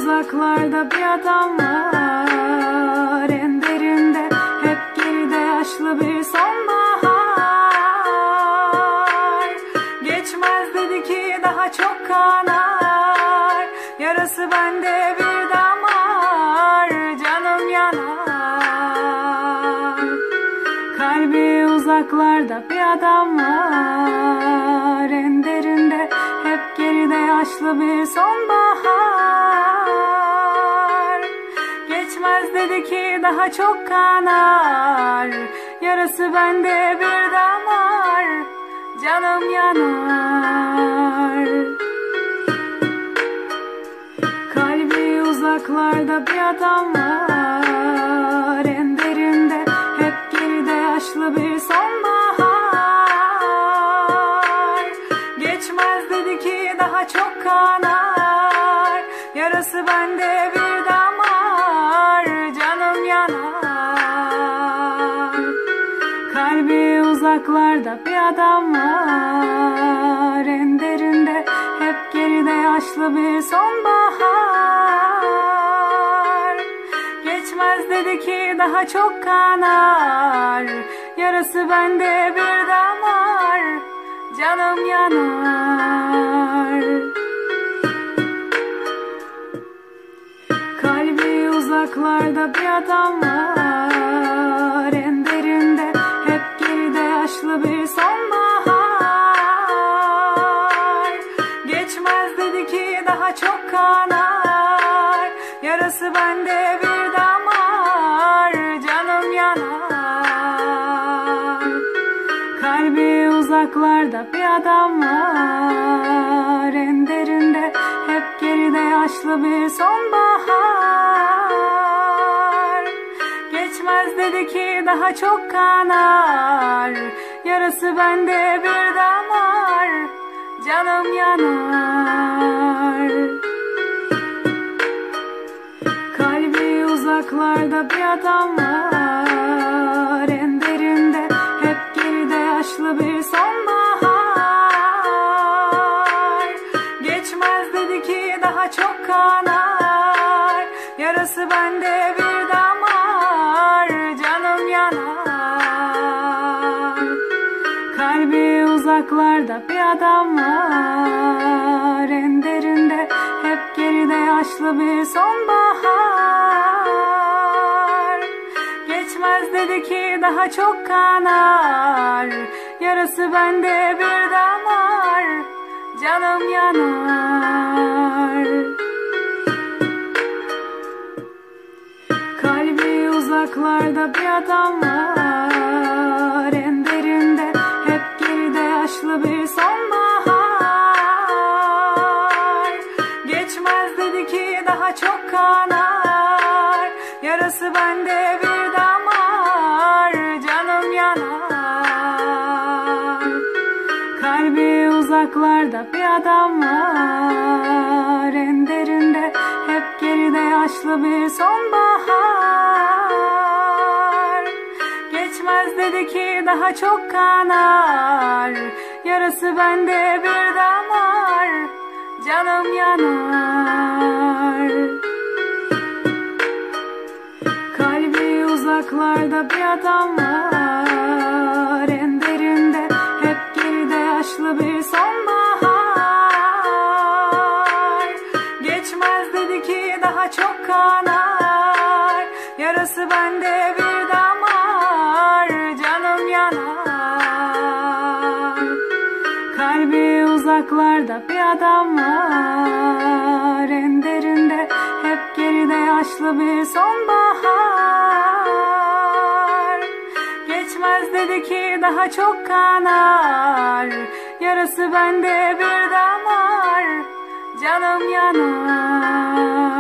uzaklarda bir adam var, en derinde hep geride yaşlı bir sonbahar. Geçmez dedi ki daha çok kanar, yarası bende bir damar, canım yanar. Kalbi uzaklarda bir adam var, en derinde hep geride yaşlı bir sonbahar. Geçmez dedi ki daha çok kanar, yarası bende bir damar, canım yanar. Kalbi uzaklarda bir adam var, en derinde hep geride yaşlı bir sonbahar. Geçmez dedi ki daha çok kanar, yarası bende bir damar, canım yanar. Kalbi uzaklarda bir adam var, en derinde hep geride yaşlı bir sonbahar. Geçmez dedi ki daha çok kanar, yarası bende bir damar, canım yanar. Kalbi uzaklarda bir adam var, en derinde hep geride yaşlı bir sonbahar. Geçmez dedi ki daha çok kanar, yarası bende bir damar, canım yanar. Kalbi uzaklarda bir adam var, en derinde hep geride yaşlı bir sonbahar. Geçmez dedi ki daha çok kanar, yarası bende bir damar, canım yanar. Kalbi uzaklarda bir adam var, en derinde hep geride yaşlı bir sonbahar. Geçmez dedi ki daha çok kanar, yarası bende bir damar, canım yanar. Kalbi uzaklarda bir adam var, en derinde hep geride yaşlı bir sonbahar. Geçmez dedi ki daha çok kanar, yarası bende bir damar, canım yanar. Kalbi uzaklarda bir adam var, en derinde hep geride yaşlı bir sonbahar. Geçmez dedi ki daha çok kanar, yarası bende bir damar, canım yanar. Kalbi uzaklarda bir adam var, en derinde hep geride yaşlı bir sonbahar. Geçmez dedi ki daha çok kanar, yarası bende bir damar, canım yanar. Kalbi uzaklarda bir adam var, en derinde hep geride yaşlı bir sonbahar. Geçmez dedi ki daha çok kanar, yarası bende bir damar, canım yanar. Kalbi uzaklarda bir adam var, en derinde hep geride yaşlı bir sonbahar. Geçmez dedi ki daha çok kanar, yarası bende bir damar, canım yanar.